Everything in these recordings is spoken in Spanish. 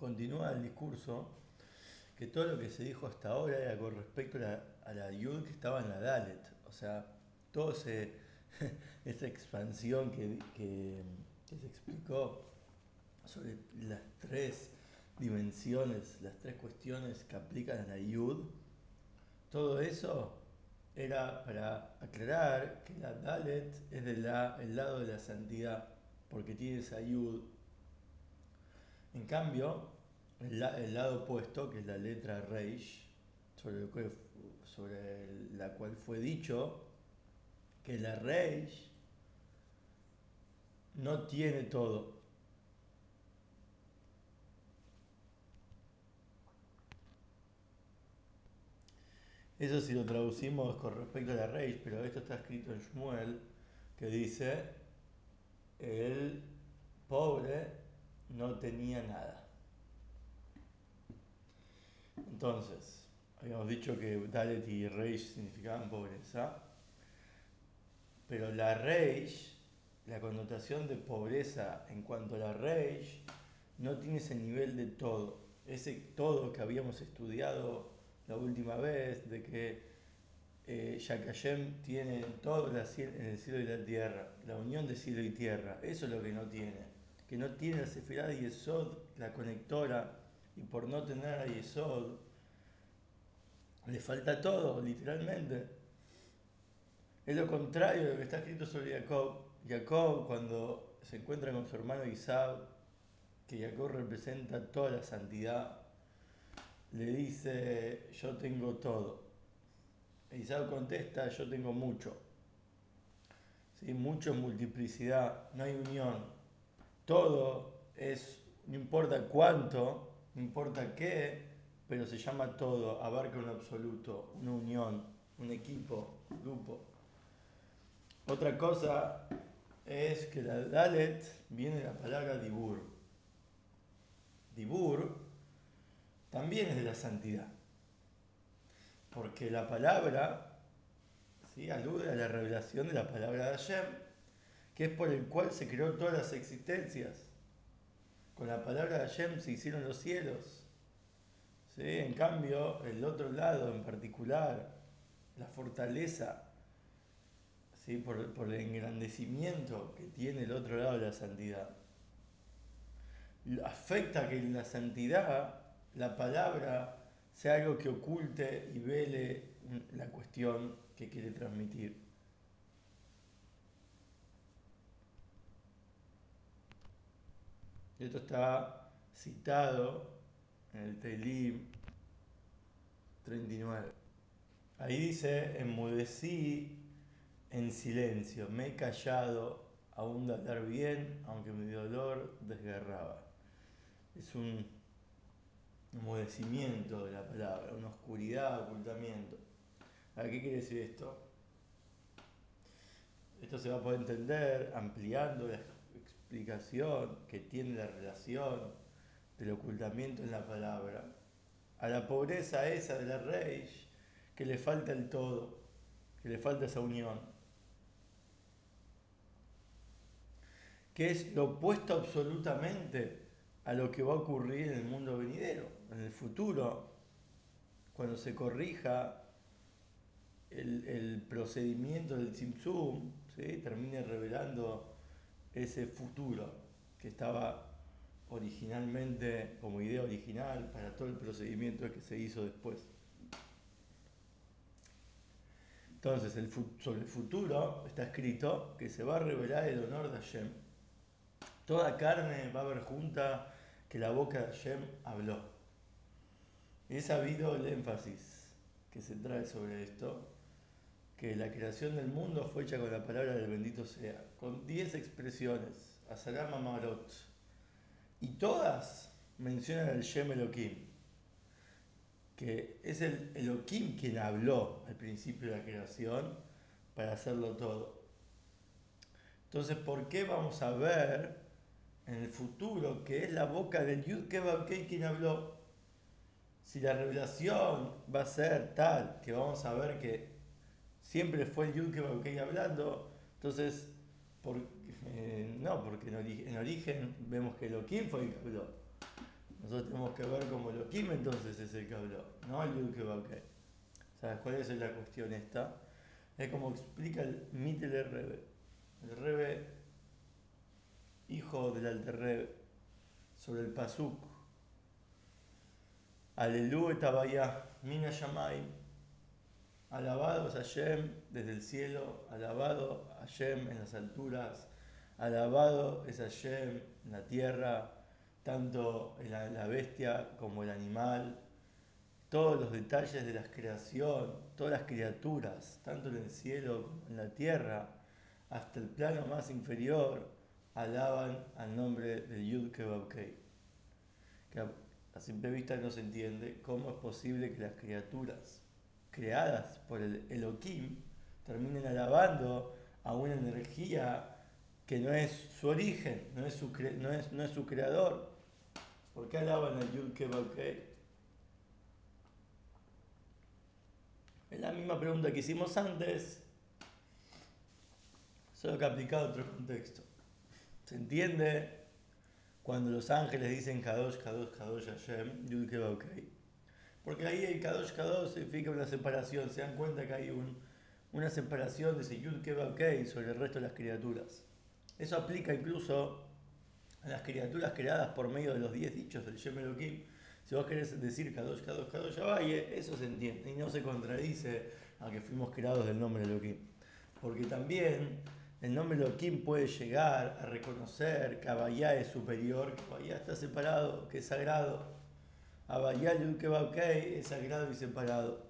continúa el discurso que todo lo que se dijo hasta ahora era con respecto a la Yud que estaba en la Dalet. O sea, todo esa expansión que se explicó sobre las tres dimensiones, las tres cuestiones que aplican a la Yud, todo eso era para aclarar que la Dalet es el lado de la santidad, porque tiene esa Yud. En cambio, el lado opuesto, que es la letra Reish, sobre la cual fue dicho que la Reish no tiene todo. Eso si lo traducimos con respecto a la Reish, pero esto está escrito en Shmuel, que dice, el pobre no tenía nada. Entonces, habíamos dicho que Dalet y Reish significaban pobreza, pero la Reish, la connotación de pobreza en cuanto a la Reish, no tiene ese nivel de todo. Ese todo que habíamos estudiado la última vez, de que Yakashem tiene todo en el cielo y la tierra, la unión de cielo y tierra, eso es lo que no tiene. Que no tiene la Sefirá de Yesod, la conectora, y por no tener a Yesod, le falta todo, literalmente. Es lo contrario de lo que está escrito sobre Jacob. Jacob, cuando se encuentra con su hermano Isaac, que Jacob representa toda la santidad, le dice, yo tengo todo. E Isaac contesta, yo tengo mucho. ¿Sí? Mucho es multiplicidad, no hay unión. Todo es, no importa cuánto, no importa qué, pero se llama todo, abarca un absoluto, una unión, un equipo, un grupo. Otra cosa es que la Dalet viene de la palabra Dibur. Dibur también es de la santidad, porque la palabra, ¿sí?, alude a la revelación de la palabra de Hashem, que es por el cual se creó todas las existencias. Con la palabra de Hashem se hicieron los cielos. ¿Sí? En cambio, el otro lado en particular, la fortaleza, ¿sí?, por el engrandecimiento que tiene el otro lado de la santidad, afecta que en la santidad la palabra sea algo que oculte y vele la cuestión que quiere transmitir. Esto está citado en el Teilim 39. Ahí dice, enmudecí en silencio, me he callado aún de hablar bien, aunque mi dolor desgarraba. Es un enmudecimiento de la palabra, una oscuridad, ocultamiento. ¿A qué quiere decir esto? Esto se va a poder entender ampliando la explicación que tiene la relación del ocultamiento en la palabra a la pobreza esa de la Reish, que le falta el todo, que le falta esa unión, que es lo opuesto absolutamente a lo que va a ocurrir en el mundo venidero, en el futuro, cuando se corrija el procedimiento del Tzimtzum, ¿sí?, termine revelando ese futuro que estaba originalmente como idea original para todo el procedimiento que se hizo después. Entonces, sobre el futuro está escrito que se va a revelar el honor de Hashem. Toda carne va a ver junta que la boca de Hashem habló. Y es sabido el énfasis que se trae sobre esto, que la creación del mundo fue hecha con la palabra del bendito sea, con 10 expresiones, Asalam Amarot, y todas mencionan al Shem Elohim, que es el Elohim quien habló al principio de la creación para hacerlo todo. Entonces, ¿por qué vamos a ver en el futuro que es la boca del Yud Kei quien habló? Si la revelación va a ser tal que vamos a ver que siempre fue el Yud Kei hablando, entonces, no, porque en origen vemos que Elohim fue el que habló. Nosotros tenemos que ver como Elohim entonces es el que habló, no el Yud Kevavkei. ¿Sabes cuál es la cuestión esta? Es como explica el Mittler Rebbe. El Rebbe, hijo del Alter Rebbe, sobre el Pasuk. Alelu et Abaya, Mina Shamayim. Alabado es Hashem desde el cielo, alabado Hashem en las alturas, alabado es Hashem en la tierra, tanto la bestia como el animal, todos los detalles de la creación, todas las criaturas, tanto en el cielo como en la tierra, hasta el plano más inferior, alaban al nombre de Yud Kevavkei. Que a simple vista no se entiende cómo es posible que las criaturas creadas por el Elohim terminen alabando a una energía que no es su origen, no es su creador. ¿Por qué alaban a Yud Kevavkei? Es la misma pregunta que hicimos antes, solo que aplicado a otro contexto. ¿Se entiende cuando los ángeles dicen Kadosh, Kadosh, Kadosh Hashem, Yud Kevavkei? Porque ahí el Kadosh Kadosh significa una separación. Se dan cuenta que hay una separación de ese Yud Kevavkei sobre el resto de las criaturas. Eso aplica incluso a las criaturas creadas por medio de los 10 dichos del Shem Elohim. Si vos querés decir Kadosh, Kadosh, Kadosh Abaye, eso se entiende y no se contradice a que fuimos creados del nombre Elohim. Porque también el nombre Elohim puede llegar a reconocer que Abayá es superior, que Abayá está separado, que es sagrado. Abayá Yud Kevavkei es sagrado y separado.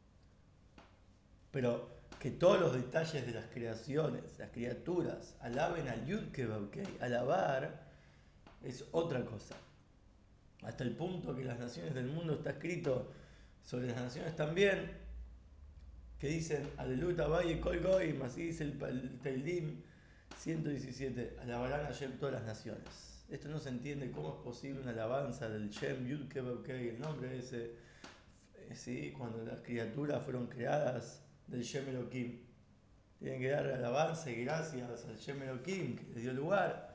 Pero que todos los detalles de las creaciones, las criaturas, alaben al Yud Kevavkei, alabar es otra cosa. Hasta el punto que las naciones del mundo está escrito sobre las naciones también, que dicen Aleluya Valle Kol Goim, así dice el Teilim 117, alabarán a Shem todas las naciones. Esto no se entiende cómo es posible una alabanza del Shem Yud Kevavkei, el nombre ese, ¿sí? Cuando las criaturas fueron creadas del Shem Elohim. Tienen que dar alabanza y gracias al Shem Elohim que les dio lugar.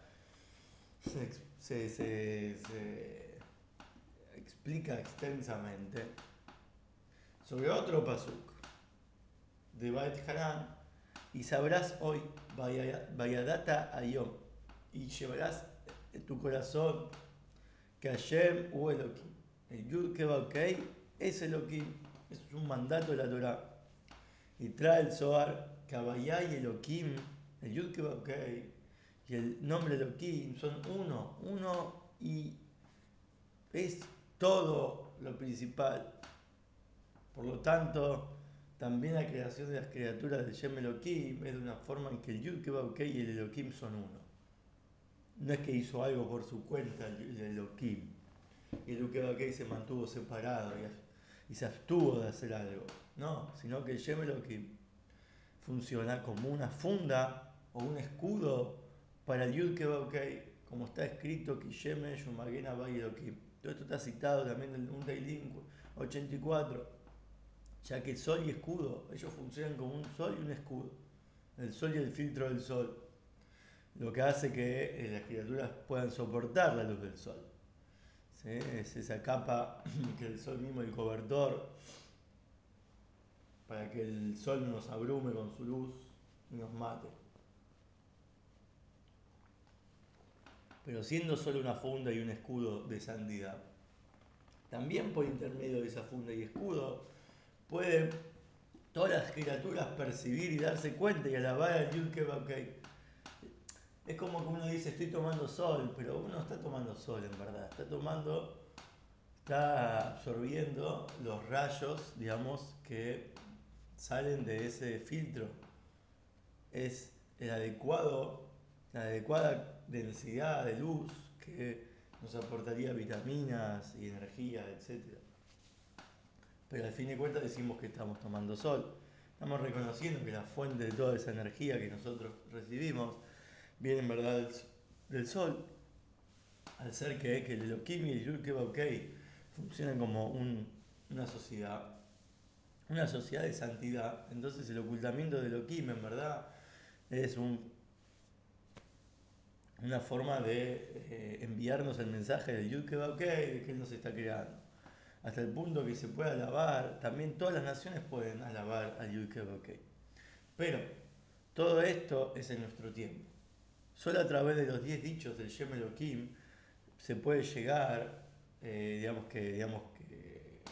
Se explica extensamente sobre otro pasuk de Bait Hanan, y sabrás hoy, Vayadata Ayom, y llevarás en tu corazón que Hashem u Elohim, el Yud Kevavkei es Elohim, es un mandato de la Torah. Y trae el Zohar que Abayá y Elohim, el Yud Kevavkei y el nombre Elohim son uno y es todo lo principal. Por lo tanto, también la creación de las criaturas de Shem Elohim es de una forma en que el Yud Kevavkei y el Elohim son uno. No es que hizo algo por su cuenta el Elohim. Y el Yud Kevavkei se mantuvo separado y se abstuvo de hacer algo. No, sino que el Shem Elohim funciona como una funda o un escudo para el Yud Kevavkei, como está escrito Kishemesh Umagen Havai Elohim. Todo esto está citado también en un Teilim 84, ya que sol y escudo, ellos funcionan como un sol y un escudo. El sol y el filtro del sol, lo que hace que las criaturas puedan soportar la luz del sol. ¿Sí? Es esa capa que el sol mismo, el cobertor, para que el sol no nos abrume con su luz y nos mate. Pero siendo solo una funda y un escudo de santidad, también por intermedio de esa funda y escudo, pueden todas las criaturas percibir y darse cuenta y alabar al Yud Kevavkei. Es como que uno dice, estoy tomando sol, pero uno está tomando sol en verdad, está absorbiendo los rayos, digamos, que salen de ese filtro. Es la adecuada densidad de luz que nos aportaría vitaminas y energía, etc. Pero al fin de cuentas decimos que estamos tomando sol. Estamos reconociendo que la fuente de toda esa energía que nosotros recibimos viene en verdad del sol. Al ser que el Elohim y el Yud Kevavkei funcionan como una sociedad de santidad, entonces el ocultamiento del Elohim en verdad es una forma de enviarnos el mensaje del Yud que de que Él nos está creando. Hasta el punto que se puede alabar, también todas las naciones pueden alabar al Yud que. Pero todo esto es en nuestro tiempo. Solo a través de los 10 dichos del Shem Elohim se puede llegar, digamos que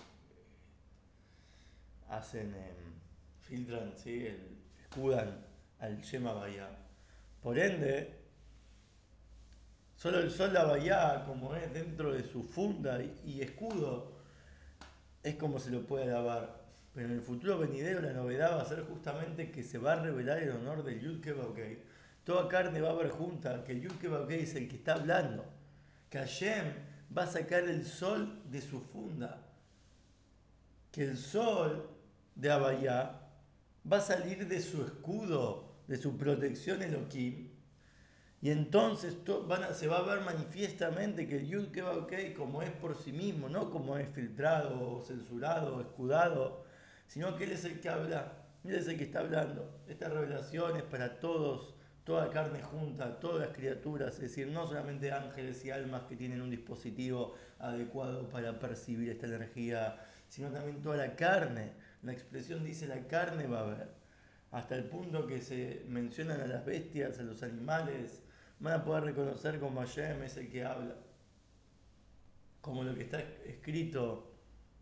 hacen, filtran, ¿sí? Escudan al Shem Havaya. Por ende, solo el sol de Havaya, como es dentro de su funda y escudo, es como se lo puede alabar. Pero en el futuro venidero la novedad va a ser justamente que se va a revelar el honor del Yud Kevavkei. Toda carne va a ver junta que el Yud Kevavkei es el que está hablando. Que Hashem va a sacar el sol de su funda. Que el sol de Abayá va a salir de su escudo, de su protección Elohim. Y entonces se va a ver manifiestamente que el Yud que va ok como es por sí mismo, no como es filtrado, o censurado, o escudado, sino que Él es el que habla, Él es el que está hablando. Esta revelación es para todos, toda carne junta, todas las criaturas, es decir, no solamente ángeles y almas que tienen un dispositivo adecuado para percibir esta energía, sino también toda la carne. La expresión dice la carne va a ver. Hasta el punto que se mencionan a las bestias, a los animales, van a poder reconocer como Hashem es el que habla. Como lo que está escrito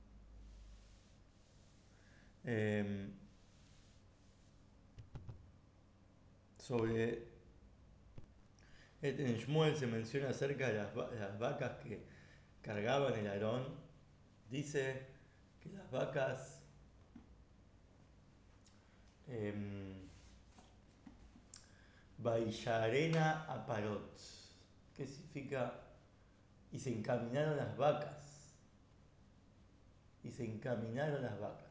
eh, sobre. En Shmuel se menciona acerca de las vacas que cargaban el Aarón. Dice que las vacas Baillarena Aparot. ¿Qué significa? Y se encaminaron las vacas. Y se encaminaron las vacas.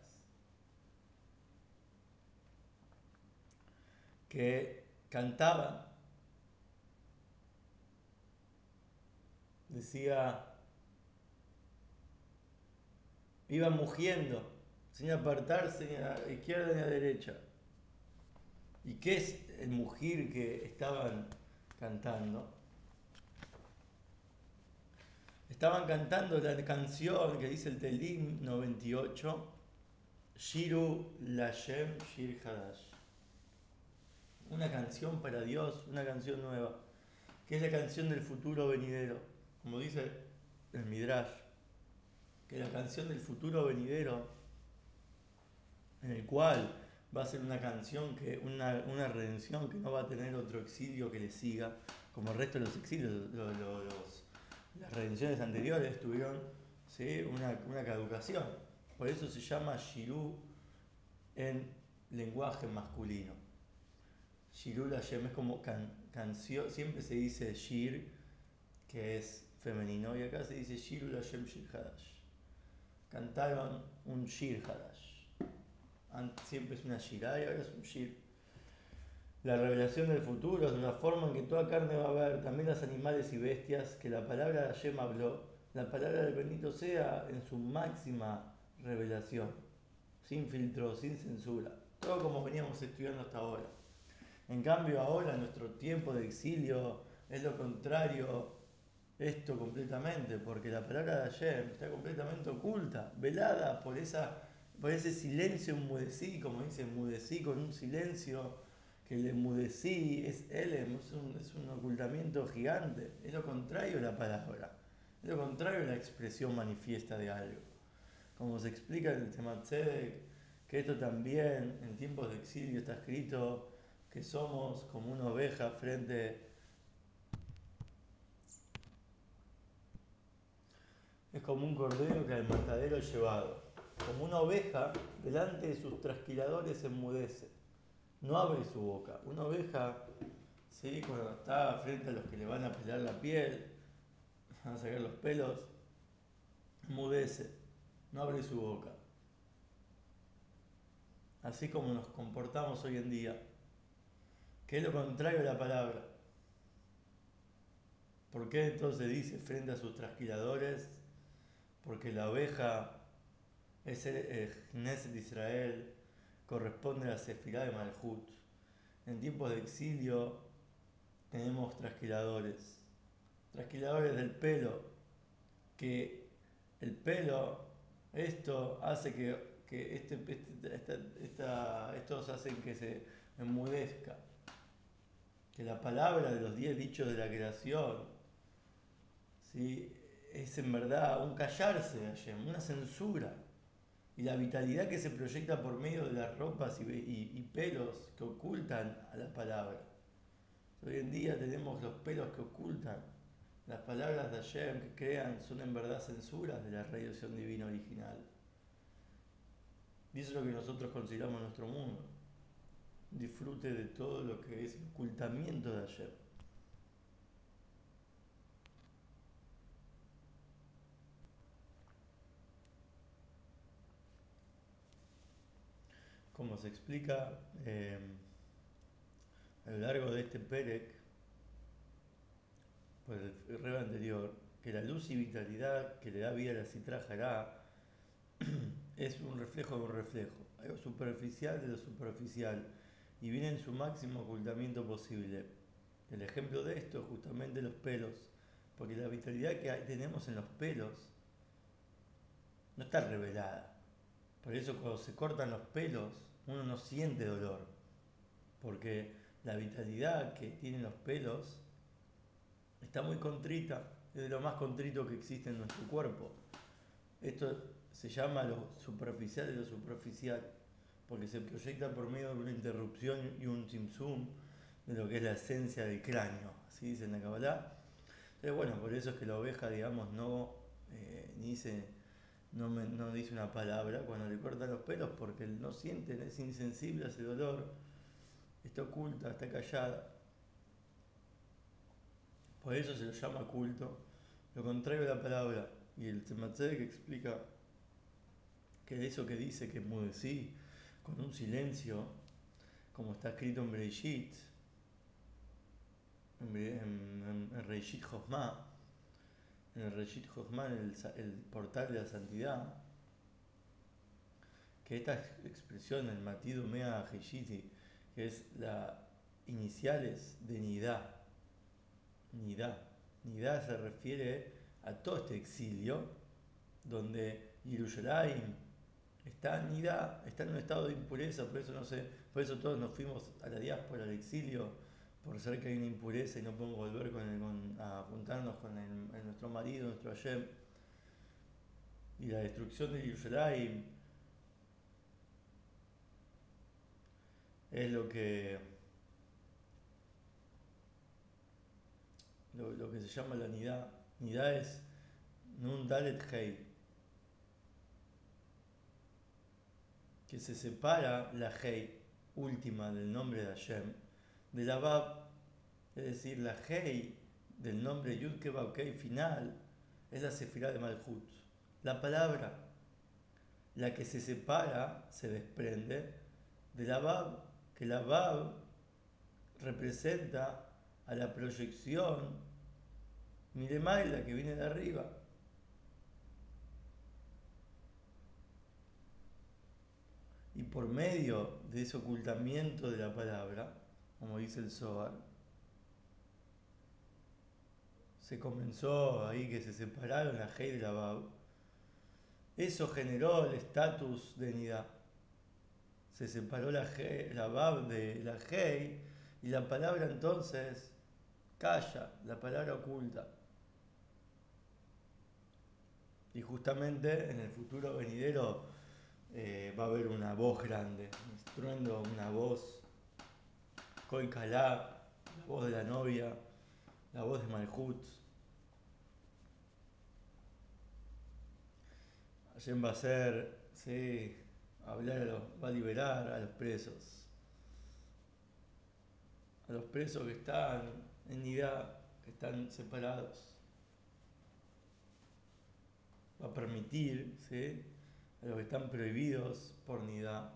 Que cantaban, decía, iban mugiendo, sin apartarse ni a la izquierda ni a la derecha. ¿Y qué es el mugir que estaban cantando? Estaban cantando la canción que dice el Telim 98, Shiru Lashem Shir Hadash. Una canción para Dios, una canción nueva, que es la canción del futuro venidero. Como dice el Midrash, que la canción del futuro venidero, en el cual va a ser una canción, una redención que no va a tener otro exilio que le siga, como el resto de los exilios. Las redenciones anteriores tuvieron, ¿sí? una caducación. Por eso se llama Shirú en lenguaje masculino. Shirú Lashem es como canción, siempre se dice Shir, que es femenino, y acá se dice Shiru Lashem Shir Hadash. Cantaron un Shir Hadash. Siempre es una Shirah y ahora es un Shir. La revelación del futuro es una forma en que toda carne va a ver, también los animales y bestias, que la palabra de Hashem habló, la palabra del bendito sea en su máxima revelación, sin filtro, sin censura, todo como veníamos estudiando hasta ahora. En cambio ahora, en nuestro tiempo de exilio, es lo contrario esto completamente, porque la palabra de Hashem está completamente oculta, velada por ese silencio enmudecí, como dice, enmudecí con un silencio que el enmudecí es Elem, es un ocultamiento gigante, es lo contrario a la palabra, es lo contrario a la expresión manifiesta de algo. Como se explica en el Tzemach Tzedek, que esto también en tiempos de exilio está escrito que somos como una oveja frente. Es como un cordero que al matadero es llevado. Como una oveja, delante de sus trasquiladores enmudece. No abre su boca. Una oveja, ¿sí? Cuando está frente a los que le van a pelar la piel, van a sacar los pelos, enmudece. No abre su boca. Así como nos comportamos hoy en día. Que es lo contrario a la palabra. ¿Por qué entonces dice frente a sus trasquiladores? Porque la oveja es el Knesset de Israel, corresponde a la Sefirá de Malhut. En tiempos de exilio, tenemos trasquiladores del pelo, que el pelo, esto hace que estos hacen que se enmudezca, que la palabra de los 10 dichos de la creación, ¿sí? Es en verdad un callarse de Hashem, una censura. Y la vitalidad que se proyecta por medio de las ropas y pelos que ocultan a la palabra. Hoy en día tenemos los pelos que ocultan. Las palabras de Hashem que crean son en verdad censuras de la radiación divina original. Y eso es lo que nosotros consideramos nuestro mundo. Disfrute de todo lo que es ocultamiento de Hashem. Como se explica a lo largo de este Perek, por el reba anterior, que la luz y vitalidad que le da vida a la Sitra Hará es un reflejo de un reflejo, algo superficial de lo superficial, y viene en su máximo ocultamiento posible. El ejemplo de esto es justamente los pelos, porque la vitalidad que tenemos en los pelos no está revelada. Por eso cuando se cortan los pelos uno no siente dolor, porque la vitalidad que tienen los pelos está muy contrita, es de lo más contrito que existe en nuestro cuerpo. Esto se llama lo superficial de lo superficial, porque se proyecta por medio de una interrupción y un tzimtzum de lo que es la esencia del cráneo, así dice en la Kabbalah. Entonces, bueno, por eso es que la oveja, digamos, ni dice, no dice una palabra cuando le cortan los pelos, porque no siente, es insensible a ese dolor, está oculta, está callada. Por eso se lo llama culto, lo contrario de la palabra. Y el Tzemach que explica que eso que dice que enmudecí con un silencio, como está escrito en Bereshit, en Reishit Jochma, en el Reishit Jochma, en el portal de la santidad, que esta expresión, el Matido Mea Heshiti, que es las iniciales de Nidá, Nidá. Nidá se refiere a todo este exilio, donde Yerushalayim está nidá, está en un estado de impureza, por eso no sé, por eso todos nos fuimos a la diáspora, al exilio, por saber que hay una impureza y no podemos volver a juntarnos con nuestro marido, nuestro Hashem. Y la destrucción de Yerushalayim es lo que se llama la nidá. Nidá es Nun Dalet Hei, que se separa la Hei última del nombre de Hashem de la Bab, es decir, la Hei del nombre Yud Kei final es la Sefirá de Malhut. La palabra, la que se separa, se desprende de la Bab, que la Bab representa a la proyección Miremaila que viene de arriba. Y por medio de ese ocultamiento de la palabra, como dice el Zohar, se comenzó ahí que se separaron la Hei de la Bab. Eso generó el estatus de Nidá. Se separó la Bab de la Hei y la palabra entonces calla, la palabra oculta. Y justamente en el futuro venidero va a haber una voz grande, un estruendo, una voz, Kol Kalá, la voz de la novia, la voz de Malhut. Hashem va a ser, sí, va a liberar a los presos que están en Nidá, que están separados. Va a permitir, ¿sí?, a los que están prohibidos por Nidá.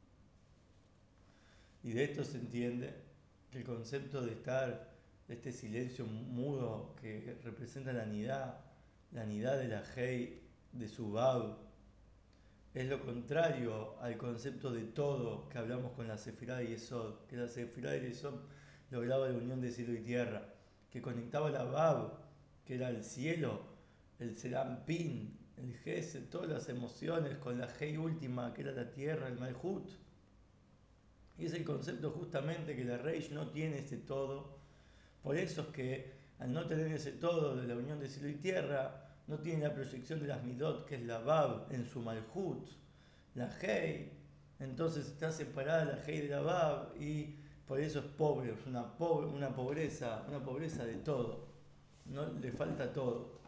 Y de esto se entiende que el concepto de estar, de este silencio mudo que representa la nidá de la Hei, de su Bab, es lo contrario al concepto de todo que hablamos con la Sefirá de Yesod, que la Sefirá de Yesod lograba la unión de cielo y tierra, que conectaba la Bab, que era el cielo, el Serampín, el Gesed, todas las emociones, con la Hei última, que era la tierra, el Malhut. Y es el concepto justamente que la Reish no tiene ese todo. Por eso es que al no tener ese todo de la unión de cielo y tierra, no tiene la proyección de las Midot, que es la Bab, en su Malhut, la Hei. Entonces está separada la Hei de la Bab y por eso es pobre, es una pobreza de todo. No le falta todo.